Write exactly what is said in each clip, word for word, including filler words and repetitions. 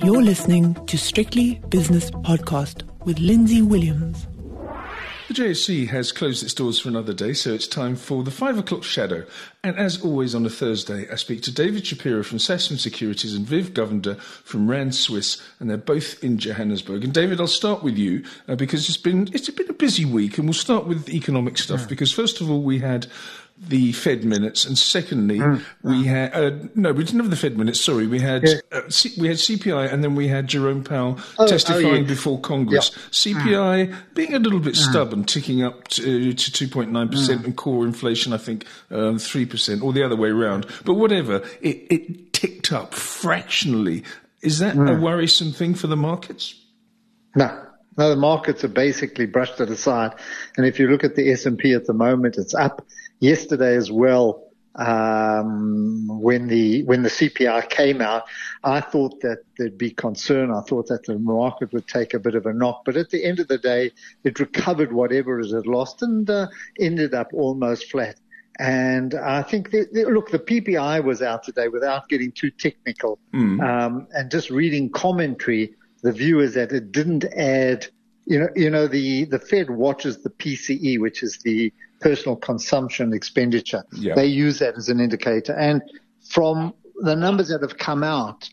You're listening to Strictly Business Podcast with Lindsay Williams. The J S E has closed its doors for another day, so it's time for the five o'clock shadow. And as always on a Thursday, I speak to David Shapiro from Sasfin Securities and Viv Govender from Rand Swiss, and they're both in Johannesburg. And David, I'll start with you uh, because it's been it's been a busy week, and we'll start with economic stuff yeah. because first of all we had the Fed minutes, and secondly, mm. we had uh, no, we didn't have the Fed minutes. Sorry, we had yeah. uh, C- we had C P I, and then we had Jerome Powell oh, testifying oh, yeah. before Congress. Yeah. C P I mm. being a little bit mm. stubborn, ticking up to to two point nine percent, mm. and core inflation, I think um, three percent, or the other way around. But whatever, it, it ticked up fractionally. Is that mm. a worrisome thing for the markets? No. No, the markets have basically brushed it aside. And if you look at the S and P at the moment, it's up. Yesterday as well, um, when the, when the C P I came out, I thought that there'd be concern. I thought that the market would take a bit of a knock, but at the end of the day, it recovered whatever it had lost and, uh, ended up almost flat. And I think, that, look, the P P I was out today without getting too technical, mm. um, and just reading commentary. The view is that it didn't add, you know, you know, the, the Fed watches the P C E, which is the personal consumption expenditure. Yeah. They use that as an indicator. And from the numbers that have come out,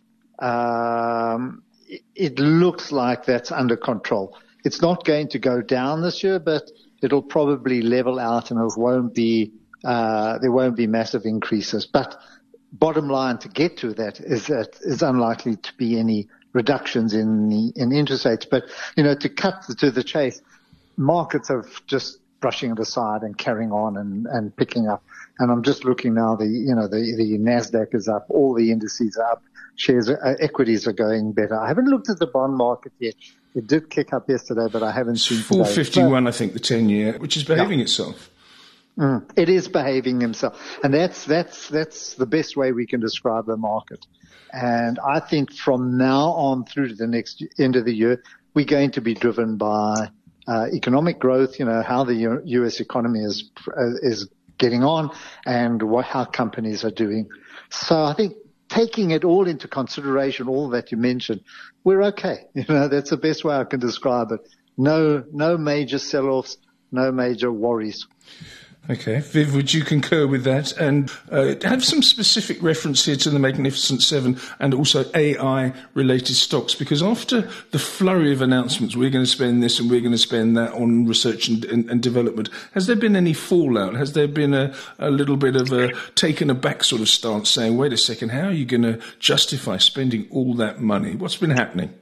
um, it, it looks like that's under control. It's not going to go down this year, but it'll probably level out and it won't be, uh, there won't be massive increases. But bottom line to get to that is that is unlikely to be any reductions in the, in interest rates. But, you know, to cut to the chase, markets are just brushing it aside and carrying on and, and picking up. And I'm just looking now, the, you know, the, the NASDAQ is up, all the indices are up, shares, uh, equities are going better. I haven't looked at the bond market yet. It did kick up yesterday, but I haven't seen today. four fifty-one, I think, the ten year, which is behaving yeah. itself. Mm, it is behaving himself. And that's, that's, that's the best way we can describe the market. And I think from now on through to the next end of the year, we're going to be driven by uh, economic growth, you know, how the U- U.S. economy is, uh, is getting on and what, how companies are doing. So I think taking it all into consideration, all that you mentioned, we're okay. You know, that's the best way I can describe it. No, no major sell-offs, no major worries. Okay. Viv, would you concur with that? And uh, have some specific reference here to the Magnificent Seven and also A I-related stocks, because after the flurry of announcements, we're going to spend this and we're going to spend that on research and, and, and development, has there been any fallout? Has there been a, a little bit of a taken aback sort of stance saying, wait a second, how are you going to justify spending all that money? What's been happening?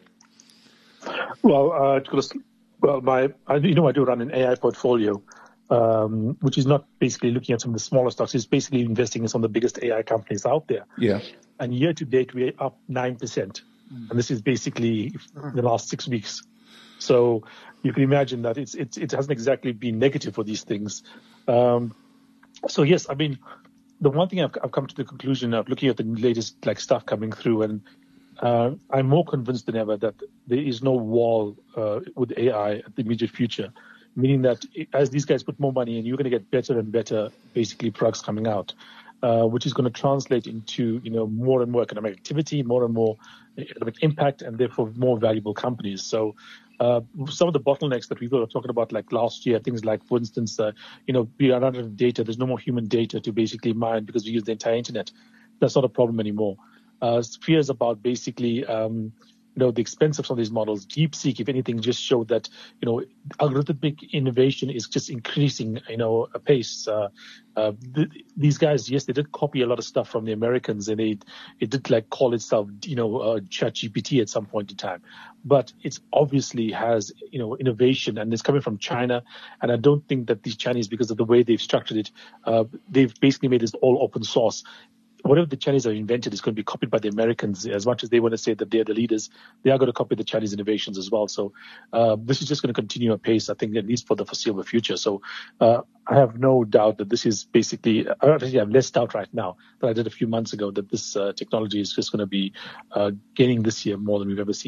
Well, uh, well, my, I, you know, I do run an A I portfolio. Um, which is not basically looking at some of the smaller stocks. It's basically investing in some of the biggest A I companies out there. Yeah. And year to date, we're up nine percent. Mm. And this is basically the last six weeks. So you can imagine that it's, it's, it hasn't exactly been negative for these things. Um, so yes, I mean, the one thing I've, I've come to the conclusion of looking at the latest like stuff coming through, and uh, I'm more convinced than ever that there is no wall uh, with A I at the immediate future. Meaning that as these guys put more money in, you're going to get better and better, basically, products coming out, uh, which is going to translate into, you know, more and more economic activity, more and more economic impact, and therefore more valuable companies. So uh, some of the bottlenecks that we were talking about, like last year, things like, for instance, uh, you know, we are out of data. There's no more human data to basically mine because we use the entire internet. That's not a problem anymore. Uh, fears about basically um, you know, the expense of some of these models. DeepSeek, if anything, just showed that, you know, algorithmic innovation is just increasing, you know, apace. Uh, uh, th- these guys, yes, they did copy a lot of stuff from the Americans, and they, it did like call itself, you know, uh, ChatGPT at some point in time. But it's obviously has, you know, innovation, and it's coming from China. And I don't think that these Chinese, because of the way they've structured it, uh, they've basically made this all open source. Whatever the Chinese have invented is going to be copied by the Americans. As much as they want to say that they're the leaders, they are going to copy the Chinese innovations as well. So uh, this is just going to continue at pace, I think, at least for the foreseeable future. So uh, I have no doubt that this is basically, I actually have less doubt right now than I did a few months ago that this uh, technology is just going to be uh, gaining this year more than we've ever seen.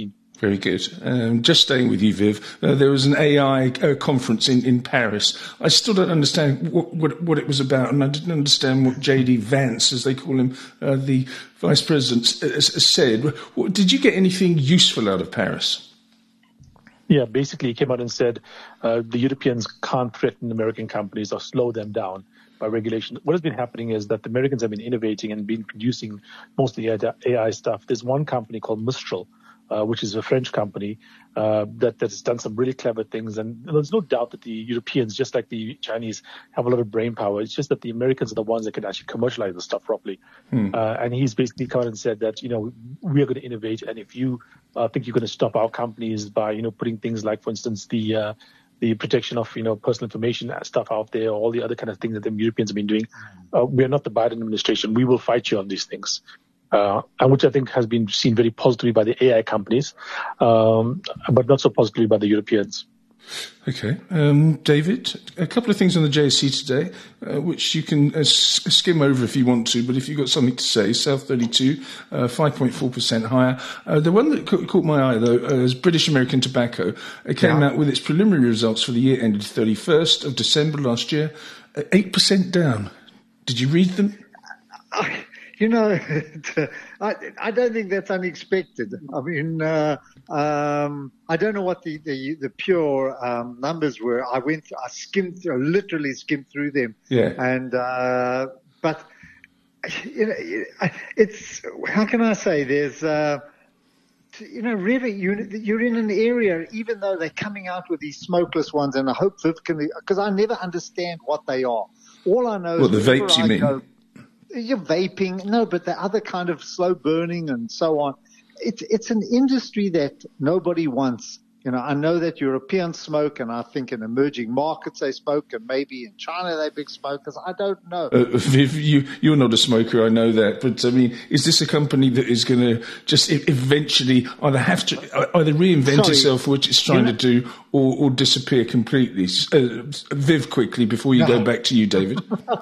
Very good. Um, just staying with you, Viv, uh, there was an A I uh, conference in, in Paris. I still don't understand what, what, what it was about, and I didn't understand what J D Vance, as they call him, uh, the Vice President, uh, said. What, did you get anything useful out of Paris? Yeah, basically he came out and said uh, the Europeans can't threaten American companies or slow them down by regulation. What has been happening is that the Americans have been innovating and been producing most of the A I stuff. There's one company called Mistral, Uh, which is a French company uh, that, that has done some really clever things. And there's no doubt that the Europeans, just like the Chinese, have a lot of brain power. It's just that the Americans are the ones that can actually commercialize the stuff properly. Hmm. Uh, and he's basically come out and said that, you know, we are going to innovate. And if you uh, think you're going to stop our companies by, you know, putting things like, for instance, the uh, the protection of, you know, personal information stuff out there, all the other kind of things that the Europeans have been doing, uh, we are not the Biden administration. We will fight you on these things. Uh, and which I think has been seen very positively by the A I companies, um, but not so positively by the Europeans. Okay. Um, David, a couple of things on the J S E today, uh, which you can uh, skim over if you want to, but if you've got something to say, South thirty-two, uh, five point four percent higher. Uh, the one that ca- caught my eye, though, uh, is British American Tobacco. It came yeah. out with its preliminary results for the year ended thirty-first of December last year, uh, eight percent down. Did you read them? I- You know, I, I don't think that's unexpected. I mean, uh, um, I don't know what the, the, the pure um, numbers were. I went, I skimmed, I literally skimmed through them. Yeah. And, uh, but, you know, it's, how can I say, there's, uh, you know, really, you, you're in an area, even though they're coming out with these smokeless ones, and I hope Viv can, because I never understand what they are. All I know well, is the vapes, you mean? Go, You're vaping, no, but the other kind of slow burning and so on. It's it's an industry that nobody wants. You know, I know that Europeans smoke, and I think in emerging markets they smoke, and maybe in China they're big smokers. I don't know. Uh, Viv, you, you're not a smoker, I know that. But, I mean, is this a company that is going to just eventually either have to either reinvent Sorry. itself, which it's trying you know, to do, or, or disappear completely? Uh, Viv, quickly, before you no. go back to you, David.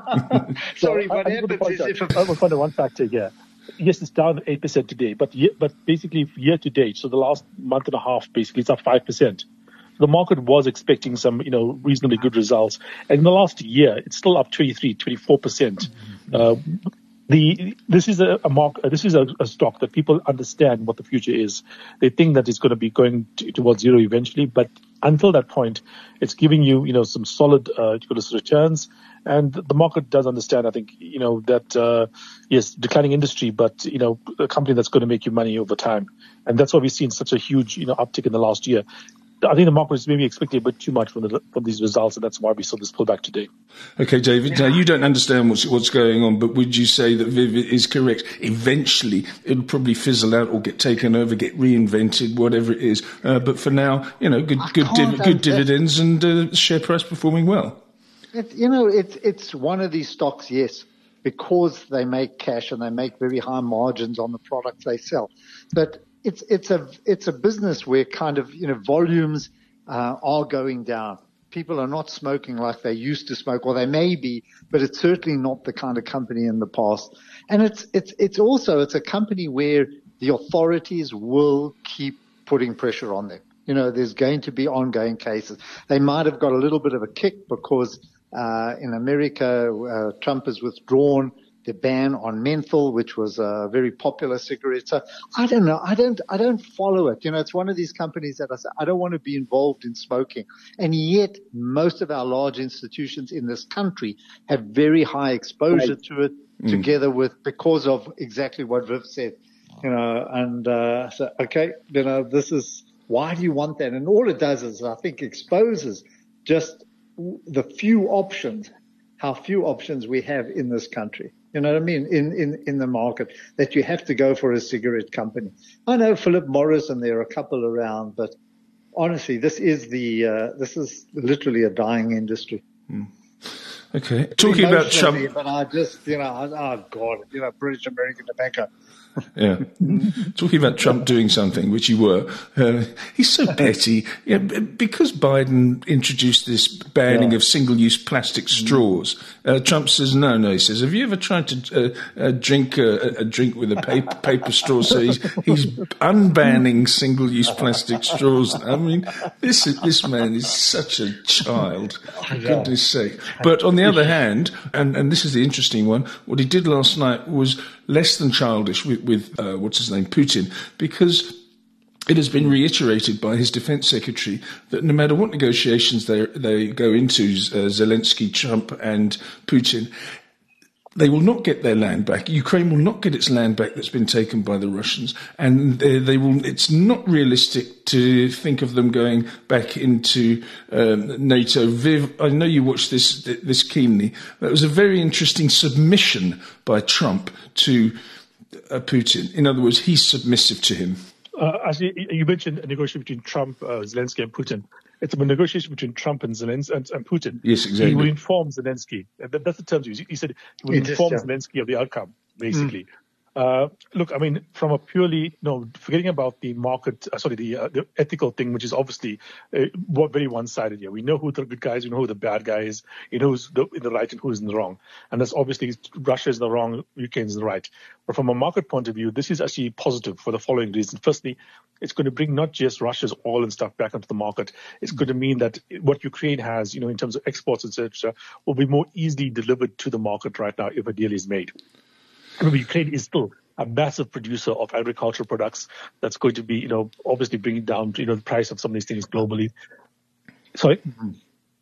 Sorry, so what I, happens I is if I will find one factor here. Yes, it's down eight percent today, but but basically year to date, so the last month and a half, basically, it's up five percent. The market was expecting some, you know, reasonably good results. And in the last year, it's still up twenty-three, twenty-four percent. Uh, the, this is a, a mark, this is a, a stock that people understand what the future is. They think that it's going to be going to, towards zero eventually, but until that point, it's giving you, you know, some solid, uh, returns. And the market does understand, I think, you know, that, uh, yes, declining industry, but, you know, a company that's going to make you money over time. And that's why we've seen such a huge, you know, uptick in the last year. I think the market was maybe expecting a bit too much from, the, from these results, and that's why we saw this pullback today. Okay, David, now you don't understand what's, what's going on, but would you say that Viv is correct? Eventually, it'll probably fizzle out or get taken over, get reinvented, whatever it is. Uh, but for now, you know, good, good, div- good dividends and uh, share price performing well. It, you know, it's it's one of these stocks, yes, because they make cash and they make very high margins on the products they sell. But it's it's a it's a business where kind of, you know, volumes uh, are going down. People are not smoking like they used to smoke, or they may be, but it's certainly not the kind of company in the past. And it's it's it's also it's a company where the authorities will keep putting pressure on them. You know, there's going to be ongoing cases. They might have got a little bit of a kick because Uh, in America, uh, Trump has withdrawn the ban on menthol, which was a very popular cigarette. So I don't know. I don't, I don't follow it. You know, it's one of these companies that I say, I don't want to be involved in smoking. And yet most of our large institutions in this country have very high exposure right. to it mm. together with, because of exactly what Viv said, you know, and, uh, so, okay, you know, this is, why do you want that? And all it does is, I think, exposes just the few options, how few options we have in this country. You know what I mean? In, in, in the market, that you have to go for a cigarette company. I know Philip Morris and there are a couple around, but honestly, this is the, uh, this is literally a dying industry. Mm. Okay. Talking about Trump. But I just, you know, oh God, you know, British American Tobacco. Yeah. Talking about Trump doing something, which he were, uh, he's so petty. Yeah, because Biden introduced this banning Yeah. of single-use plastic straws, uh, Trump says, no, no, he says, have you ever tried to uh, uh, drink a, a drink with a paper, paper straw? So he's, he's unbanning single-use plastic straws. I mean, this is, this man is such a child, for goodness sake. But on the other hand, and, and this is the interesting one, what he did last night was less than childish with, with uh, what's his name, Putin, because it has been reiterated by his defense secretary that no matter what negotiations they they go into, uh, Zelensky, Trump and Putin, they will not get their land back. Ukraine will not get its land back that's been taken by the Russians, and they, they will. It's not realistic to think of them going back into um, NATO. Viv, I know you watched this this keenly. That was a very interesting submission by Trump to uh, Putin. In other words, he's submissive to him. Uh, actually, you mentioned a negotiation between Trump, uh, Zelensky, and Putin. It's a negotiation between Trump and Zelensky and, and Putin. Yes, exactly. He will inform Zelensky. That, that's the terms used. He said he will It is, inform yeah. Zelensky of the outcome, basically. Mm. Uh, look, I mean, from a purely, no, forgetting about the market, uh, sorry, the, uh, the ethical thing, which is obviously uh, very one-sided here. We know who the good guys, we know who the bad guys, you know who's the, in the right and who's in the wrong. And that's obviously Russia is in the wrong, Ukraine is in the right. But from a market point of view, this is actually positive for the following reasons. Firstly, it's going to bring not just Russia's oil and stuff back onto the market. It's going to mean that what Ukraine has, you know, in terms of exports, et cetera, will be more easily delivered to the market right now if a deal is made. Remember, Ukraine is still a massive producer of agricultural products that's going to be, you know, obviously bringing down, you know, the price of some of these things globally. Sorry? Mm-hmm.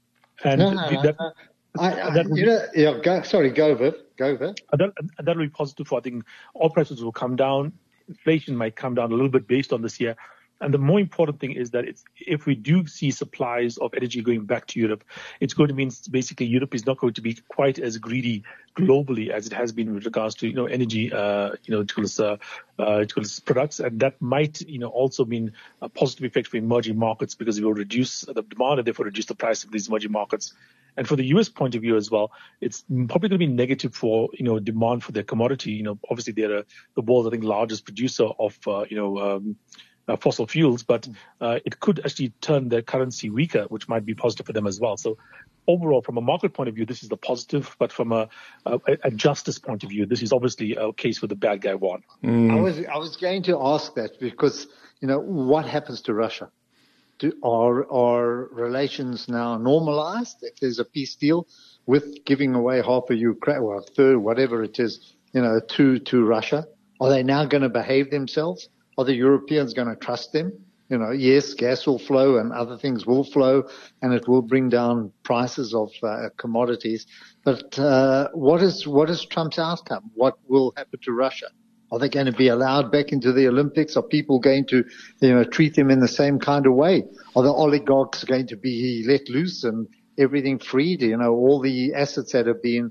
And no, no, that, no. I, I, that you know, yeah, go, sorry, go Viv, go Viv. And that, and that will be positive for, I think, oil prices will come down. Inflation might come down a little bit based on this year. And the more important thing is that it's, if we do see supplies of energy going back to Europe, it's going to mean basically Europe is not going to be quite as greedy globally as it has been with regards to, you know, energy, uh, you know, tools, uh, uh, tools products. And that might, you know, also mean a positive effect for emerging markets because it will reduce the demand and therefore reduce the price of these emerging markets. And for the U S point of view as well, it's probably going to be negative for, you know, demand for their commodity. You know, obviously they're a, the world's, I think, largest producer of, uh, you know, um, Uh, fossil fuels, but uh, it could actually turn their currency weaker, which might be positive for them as well. So overall, from a market point of view, this is the positive, but from a, a, a justice point of view, this is obviously a case where the bad guy won. Mm. I was I was going to ask that because, you know, what happens to Russia? Do, are, are relations now normalized if there's a peace deal with giving away half of Ukraine, or a third, whatever it is, you know, to, to Russia? Are they now going to behave themselves? Are the Europeans going to trust them? You know, yes, gas will flow and other things will flow and it will bring down prices of uh, commodities. But uh, what is what is Trump's outcome? What will happen to Russia? Are they going to be allowed back into the Olympics? Are people going to, you know, treat them in the same kind of way? Are the oligarchs going to be let loose and everything freed? You know, all the assets that have been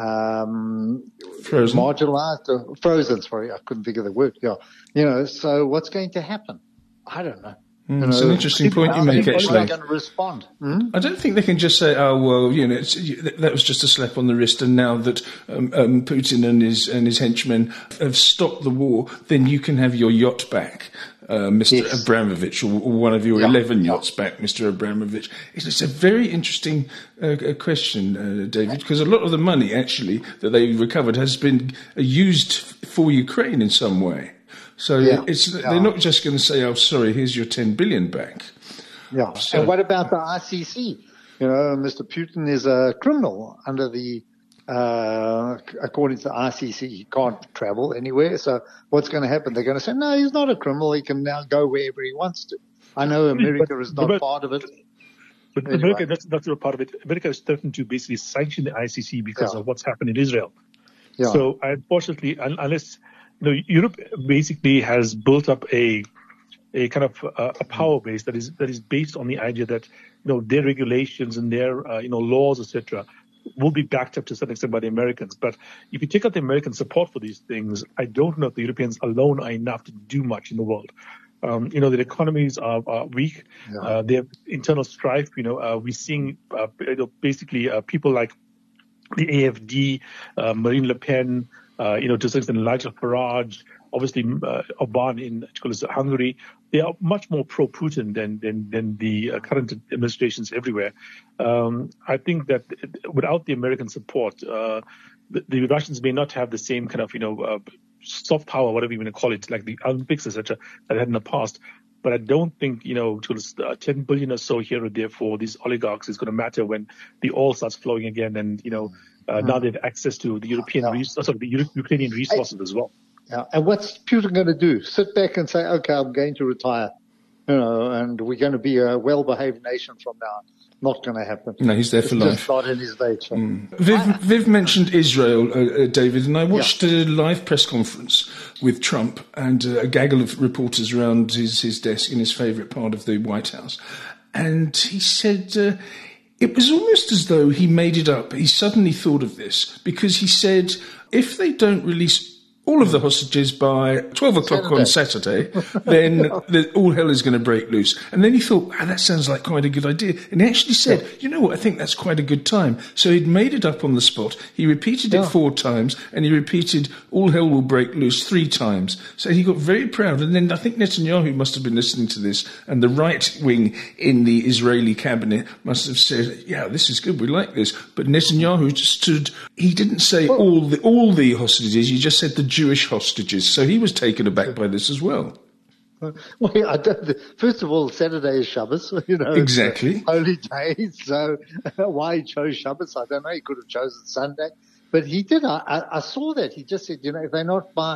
um frozen. marginalized or frozen sorry I couldn't think of the word yeah you know so what's going to happen? I don't know. Mm, you it's know, an interesting point you make, actually. How are they going to respond? Hmm? I don't think they can just say, "Oh well, you know, it's, that was just a slap on the wrist," and now that um, um, Putin and his and his henchmen have stopped the war, then you can have your yacht back. Uh, Mister Yes. Abramovich, or, or one of your yeah. eleven yachts back, Mister Abramovich. It's a very interesting uh, question, uh, David, because a lot of the money, actually, that they recovered has been used for Ukraine in some way. So yeah. it's yeah. they're not just going to say, "Oh, sorry, here's your ten billion back." Yeah. So, and what about the I C C? You know, Mister Putin is a criminal under the. Uh, according to the I C C, he can't travel anywhere. So what's going to happen? They're going to say, no, he's not a criminal. He can now go wherever he wants to. I know America is not but, part of it. But anyway. America, that's, that's a part of it. America is threatened to basically sanction the I C C because yeah. of what's happened in Israel. Yeah. So unfortunately, unless, you know, Europe basically has built up a, a kind of uh, a power base that is, that is based on the idea that, you know, their regulations and their, uh, you know, laws, et cetera, will be backed up to a certain extent by the Americans. But if you take out the American support for these things, I don't know if the Europeans alone are enough to do much in the world. Um, you know, their economies are, are weak. Yeah. Uh, they have internal strife. You know, uh, we're seeing uh, basically uh, people like the A F D, uh, Marine Le Pen, uh, you know, to some extent Nigel Farage, obviously uh, Orbán in Hungary, they are much more pro-Putin than than, than the uh, current administrations everywhere. Um, I think that without the American support, uh, the, the Russians may not have the same kind of, you know, uh, soft power, whatever you want to call it, like the Olympics, et cetera, that they had in the past. But I don't think, you know, uh, ten billion or so here or there for these oligarchs is going to matter when the oil starts flowing again, and you know, uh, mm. now they have access to the European, yeah. res- sorry, the Euro- Ukrainian resources I, as well. Yeah. And what's Putin going to do? Sit back and say, okay, I'm going to retire, you know, and we're going to be a well-behaved nation from now on. Not going to happen. No, he's there it's for life. It's not in his nature. Mm. Viv, Viv mentioned Israel, uh, uh, David, and I watched yeah. a live press conference with Trump and uh, a gaggle of reporters around his, his desk in his favourite part of the White House. And he said uh, it was almost as though he made it up. He suddenly thought of this because he said if they don't release all of the hostages by twelve o'clock Saturday. on Saturday, then the, all hell is going to break loose. And then he thought, ah, that sounds like quite a good idea. And he actually said, yeah. you know what, I think that's quite a good time. So he'd made it up on the spot. He repeated yeah. it four times, and he repeated, all hell will break loose three times. So he got very proud. And then I think Netanyahu must have been listening to this, and the right wing in the Israeli cabinet must have said, yeah, this is good, we like this. But Netanyahu just stood, he didn't say well, all the all the hostages, he just said the Jewish hostages. So he was taken aback by this as well. Well, I don't, first of all, Saturday is Shabbos, you know. Exactly. Holy day. So why he chose Shabbos, I don't know. He could have chosen Sunday. But he did. I, I, I saw that. He just said, you know, if they're not by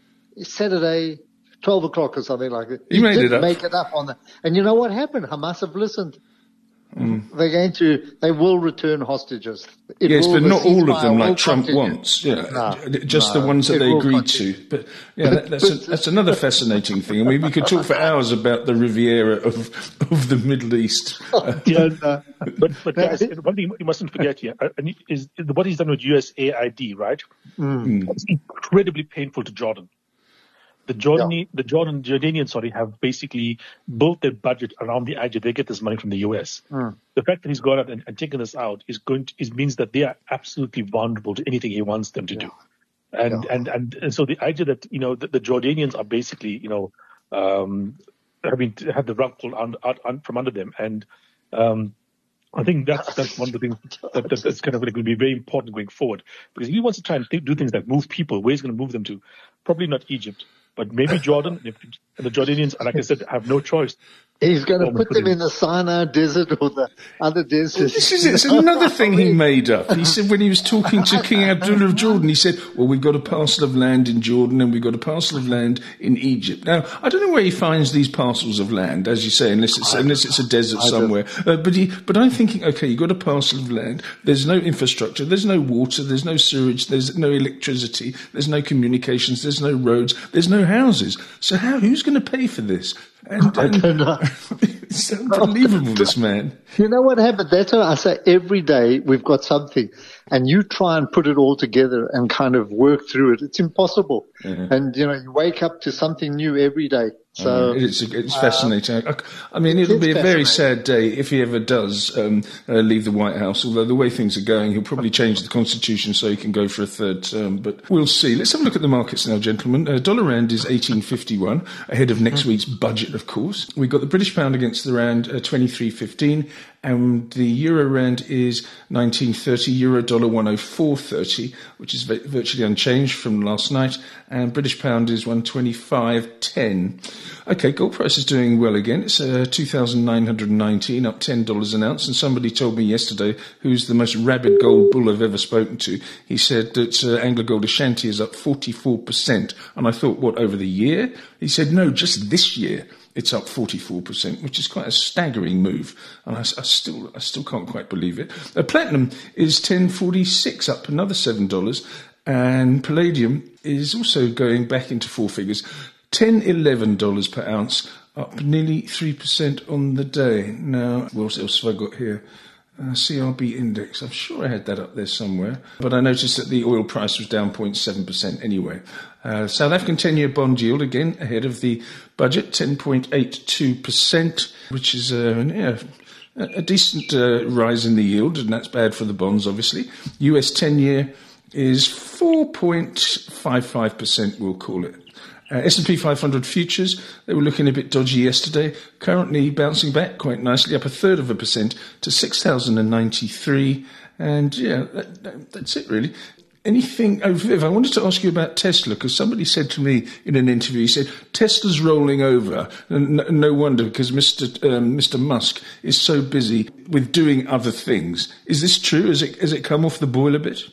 Saturday, twelve o'clock or something like that. He, he made did it up. make it up on the, and you know what happened? Hamas have listened. Mm. They're going to, they will return hostages. It yes, will, but not all of them like Trump continue. wants. Yeah, no, just no, the ones that they agreed continue. to. But yeah, that, that's a, that's another fascinating thing. I mean, we could talk for hours about the Riviera of of the Middle East. yeah, no. but but guys, one thing you mustn't forget here is what he's done with U S A I D, right? Mm. It's incredibly painful to Jordan. The Jordani, yeah. the Jordan, Jordanians, sorry, have basically built their budget around the idea they get this money from the U S. Mm. The fact that he's gone out and, and taken this out is going to, is means that they are absolutely vulnerable to anything he wants them to yeah. do. And, yeah. and, and, and so the idea that, you know, the, the Jordanians are basically, you know, um, having to have the rug pulled out, out, out from under them. And, um, I think that's, that's one of the things that, that, that's kind of going to be very important going forward. Because if he wants to try and th- do things like move people, where he's going to move them to? Probably not Egypt. But maybe Jordan, if, and the Jordanians, like I said, have no choice. He's going to put them in the Sinai desert or the other deserts. Well, this is it. It's another thing he made up. He said when he was talking to King Abdullah of Jordan, he said, well, we've got a parcel of land in Jordan and we've got a parcel of land in Egypt. Now, I don't know where he finds these parcels of land, as you say, unless it's, unless it's a desert somewhere. Uh, but, he, but I'm thinking, okay, you've got a parcel of land. There's no infrastructure. There's no water. There's no sewage. There's no electricity. There's no communications. There's no roads. There's no houses. So how, who's going to pay for this? And, I don't know. It's unbelievable, this man. You know what happened? That's why I say every day we've got something, and you try and put it all together and kind of work through it. It's impossible. Mm-hmm. And, you know, you wake up to something new every day. So uh, it's it's fascinating. Uh, I, I mean, it'll be a very sad day if he ever does um, uh, leave the White House. Although the way things are going, he'll probably change the constitution so he can go for a third term. But we'll see. Let's have a look at the markets now, gentlemen. Uh, dollar rand is eighteen fifty-one ahead of next week's budget, of course. We've got the British pound against the rand uh, twenty-three fifteen. And the euro rand is nineteen thirty, euro dollar one oh four thirty, which is virtually unchanged from last night. And British pound is one twenty-five ten. Okay, gold price is doing well again. It's uh, two thousand nine hundred nineteen, up ten dollars an ounce. And somebody told me yesterday, who's the most rabid gold bull I've ever spoken to, he said that uh, Anglo Gold Ashanti is up forty-four percent. And I thought, what, over the year? He said, no, just this year. It's up forty-four percent, which is quite a staggering move, and I, I still, I still can't quite believe it. Uh, platinum is ten forty-six, up another seven dollars, and palladium is also going back into four figures, ten eleven dollars per ounce, up nearly three percent on the day. Now, what else have I got here? Uh, C R B index. I'm sure I had that up there somewhere, but I noticed that the oil price was down zero point seven percent anyway. Uh, South African ten-year bond yield again ahead of the budget, ten point eight two percent, which is uh, yeah, a decent uh, rise in the yield, and that's bad for the bonds, obviously. U S ten-year is four point five five percent, we'll call it. Uh, S and P five hundred futures, they were looking a bit dodgy yesterday, currently bouncing back quite nicely, up a third of a percent to six thousand ninety-three. And yeah, that, that, that's it really. Anything, oh Viv, I wanted to ask you about Tesla, because somebody said to me in an interview, he said, Tesla's rolling over. And no, no wonder, because Mister Um, Mister Musk is so busy with doing other things. Is this true? Has it, has it come off the boil a bit?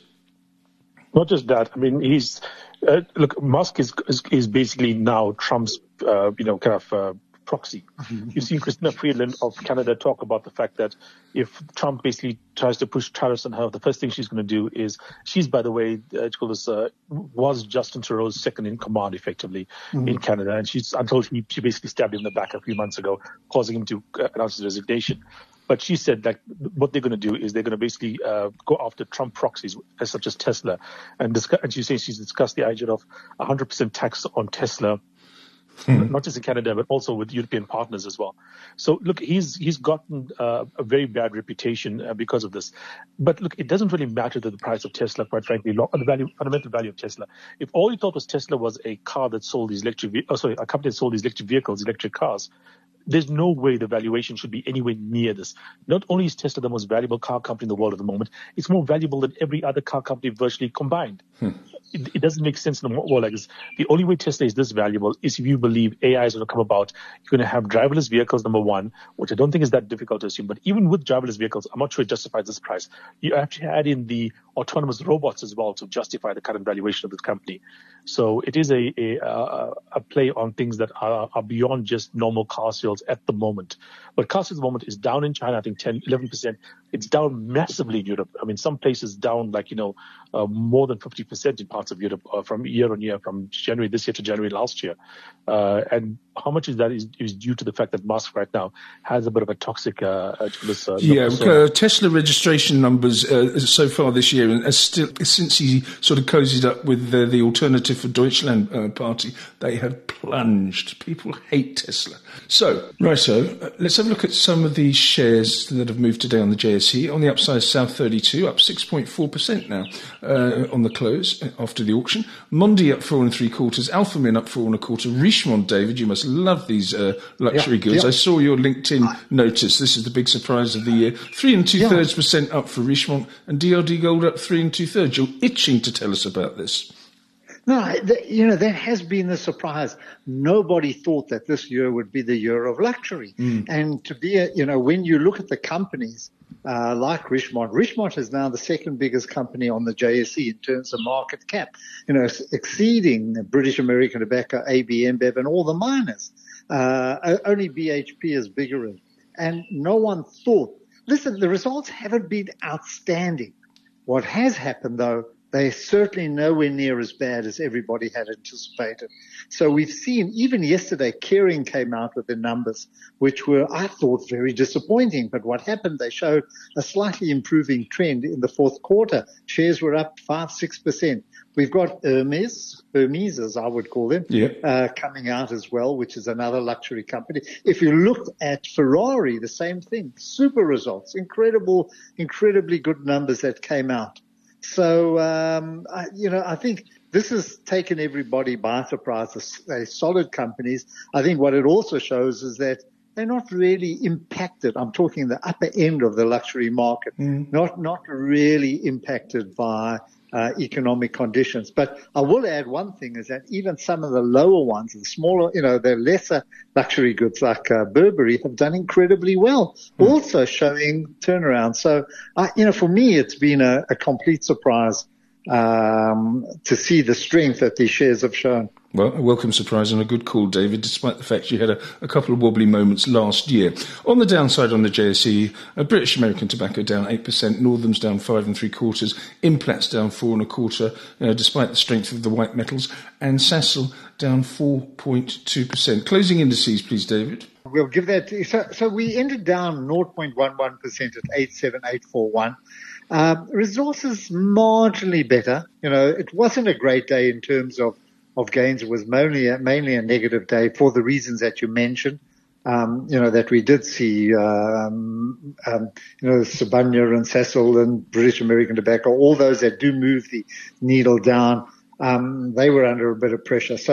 Not just that. I mean, he's, uh, look, Musk is, is, is basically now Trump's, uh, you know, kind of, uh, proxy. Mm-hmm. You've seen Christina Freeland of Canada talk about the fact that if Trump basically tries to push tariffs on her, the first thing she's going to do is, she's, by the way, uh, this, uh, was Justin Trudeau's second in command, effectively, mm-hmm. in Canada. And she's, until she, she basically stabbed him in the back a few months ago, causing him to uh, announce his resignation. But she said that what they're going to do is they're going to basically uh, go after Trump proxies, as such as Tesla. And, discuss, and she says she's discussed the idea of one hundred percent tax on Tesla, Hmm. not just in Canada, but also with European partners as well. So, look, he's he's gotten uh, a very bad reputation uh, because of this. But, look, it doesn't really matter to the price of Tesla, quite frankly, the value, fundamental value of Tesla. If all you thought was Tesla was a car that sold these electric, oh, sorry, a company that sold these electric vehicles, electric cars, there's no way the valuation should be anywhere near this. Not only is Tesla the most valuable car company in the world at the moment, it's more valuable than every other car company virtually combined. Hmm. It, it doesn't make sense in the world like this. The only way Tesla is this valuable is if you believe A I is going to come about. You're going to have driverless vehicles, number one, which I don't think is that difficult to assume. But even with driverless vehicles, I'm not sure it justifies this price. You have to add in the autonomous robots as well to justify the current valuation of this company. So it is a a, a, a play on things that are, are beyond just normal car sales at the moment. But car sales at the moment is down in China, I think ten, eleven percent. It's down massively in Europe. I mean, some places down like, you know, uh, more than fifty percent in parts of Europe uh, from year on year, from January this year to January last year. Uh, and how much of that is, is due to the fact that Musk right now has a bit of a toxic uh, this, uh, yeah, uh, Tesla registration numbers uh, so far this year, and still since he sort of cozied up with the, the Alternative for Deutschland uh, party, they have plunged. People hate Tesla. So, righto, uh, let's have a look at some of the shares that have moved today on the J S E. On the upside, South thirty-two up six point four percent now uh, on the close after the auction. Mondi up four and three quarters. Alphamin up four and a quarter. Richemont, David, you must love these uh, luxury yeah, goods. Yeah. I saw your LinkedIn I, notice. This is the big surprise of the year. Three and two yeah. thirds percent up for Richemont, and D R D Gold up three and two thirds. You're itching to tell us about this. No, you know, that has been the surprise. Nobody thought that this year would be the year of luxury. Mm. And to be, a, you know, when you look at the companies uh, like Richemont, Richemont is now the second biggest company on the J S E in terms of market cap, you know, exceeding British American Tobacco, A B, InBev, and all the miners. Uh, only B H P is bigger. And no one thought, listen, the results haven't been outstanding. What has happened, though, they're certainly nowhere near as bad as everybody had anticipated. So we've seen, even yesterday, Kering came out with the numbers, which were, I thought, very disappointing. But what happened, they showed a slightly improving trend in the fourth quarter. Shares were up five, six percent. We've got Hermes, Hermes as I would call them, yeah. uh, coming out as well, which is another luxury company. If you looked at Ferrari, the same thing. Super results, incredible, incredibly good numbers that came out. So, um, I, you know, I think this has taken everybody by surprise. They're solid companies. I think what it also shows is that they're not really impacted. I'm talking the upper end of the luxury market, mm. not, not really impacted by uh, economic conditions. But I will add one thing is that even some of the lower ones, the smaller, you know, the lesser luxury goods like uh, Burberry have done incredibly well, mm. also showing turnaround. So, I, you know, for me, it's been a, a complete surprise um, to see the strength that these shares have shown. Well, a welcome surprise and a good call, David, despite the fact you had a, a couple of wobbly moments last year. On the downside on the J S E, uh, British American Tobacco down eight percent, Northam's down five and three quarters, Implat's down four and a quarter, uh, despite the strength of the white metals, and Sasol down four point two percent. Closing indices, please, David. We'll give that. So, so we ended down zero point one one percent at eight seven eight four one. Um, resources marginally better. You know, it wasn't a great day in terms of of gains. It was mainly a, mainly a negative day for the reasons that you mentioned. Um, you know, that we did see, um, um, you know, Sibanye and Sasol and British American Tobacco, all those that do move the needle down, um, they were under a bit of pressure. So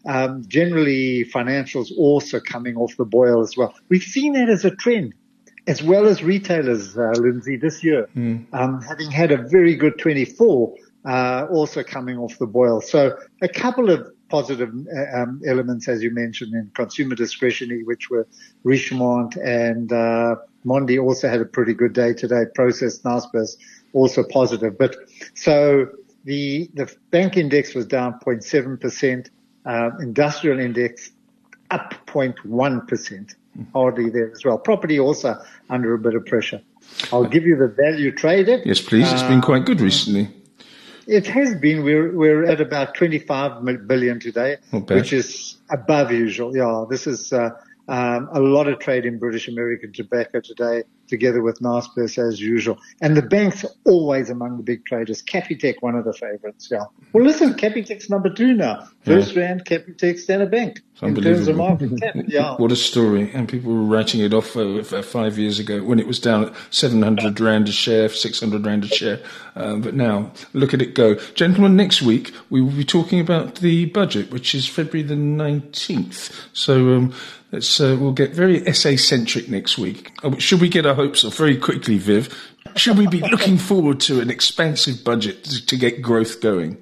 um, generally financials also coming off the boil as well. We've seen that as a trend, as well as retailers, uh, Lindsay, this year, mm. um, having had a very good twenty-four, uh, also coming off the boil. So a couple of positive um, elements, as you mentioned, in consumer discretionary, which were Richemont and uh, Mondi also had a pretty good day today. Processed Naspers also positive. But so the the bank index was down zero point seven percent, uh, industrial index up zero point one percent, hardly there as well. Property also under a bit of pressure. I'll give you the value traded. Yes, please. It's been quite good recently. It has been. We're we're at about twenty-five billion today, which is above usual. Yeah, this is uh, um, a lot of trade in British American tobacco today, together with Naspers as usual. And the banks are always among the big traders. Capitec, one of the favourites. Yeah. Well, listen, Capitec's number two now. First yeah. round, Capitec, Standard Bank in terms of market cap. Yeah. What a story! And people were writing it off uh, five years ago when it was down at seven hundred rand a share, six hundred rand a share. Um, but now, look at it go. Gentlemen, next week we will be talking about the budget, which is February the nineteenth. So um, let's, uh, we'll get very S A-centric next week. Oh, should we get our hopes up very quickly, Viv? Should we be looking forward to an expansive budget to, to get growth going?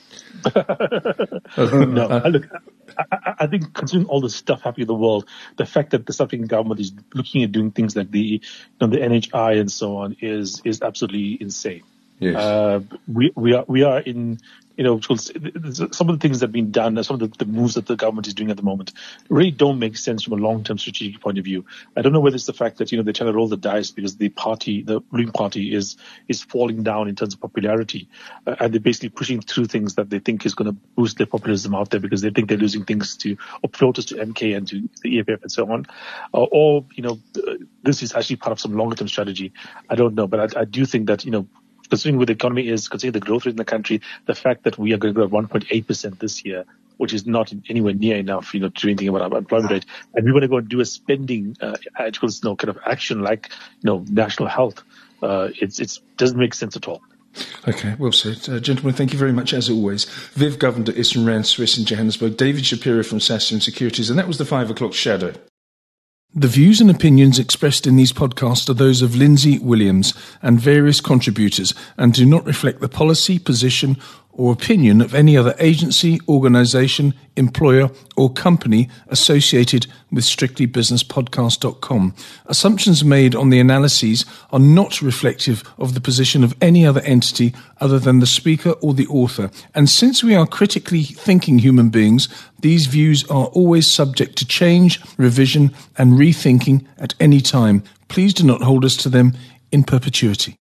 no, uh, look, I, I think considering all the stuff happening in the world, the fact that the South African government is looking at doing things like the, you know, the N H I and so on is is absolutely insane. Yes. Uh, we we are we are in you know some of the things that have been done, some of the, the moves that the government is doing at the moment really don't make sense from a long-term strategic point of view. I don't know whether it's the fact that you know they're trying to roll the dice because the party, the ruling party, is is falling down in terms of popularity, uh, and they're basically pushing through things that they think is going to boost their populism out there because they think they're losing things to or voters to M K and to the E F F and so on, uh, or you know this is actually part of some longer-term strategy. I don't know, but I, I do think that you know. Considering where the economy is, considering the growth rate in the country, the fact that we are going to grow at one point eight percent this year, which is not anywhere near enough, you know, to do anything about our employment rate, and we want to go and do a spending, uh, you know, kind of action like, you know, national health, uh, it's it's doesn't make sense at all. Okay, well said. Uh, gentlemen, thank you very much as always. Viv Govender is from Rand Swiss in Johannesburg, David Shapiro from Sasfin Securities, and that was the five o'clock shadow. The views and opinions expressed in these podcasts are those of Lindsay Williams and various contributors and do not reflect the policy, position or opinion of any other agency, organisation, employer or company associated with strictly business podcast dot com. Assumptions made on the analyses are not reflective of the position of any other entity other than the speaker or the author. And since we are critically thinking human beings, these views are always subject to change, revision and rethinking at any time. Please do not hold us to them in perpetuity.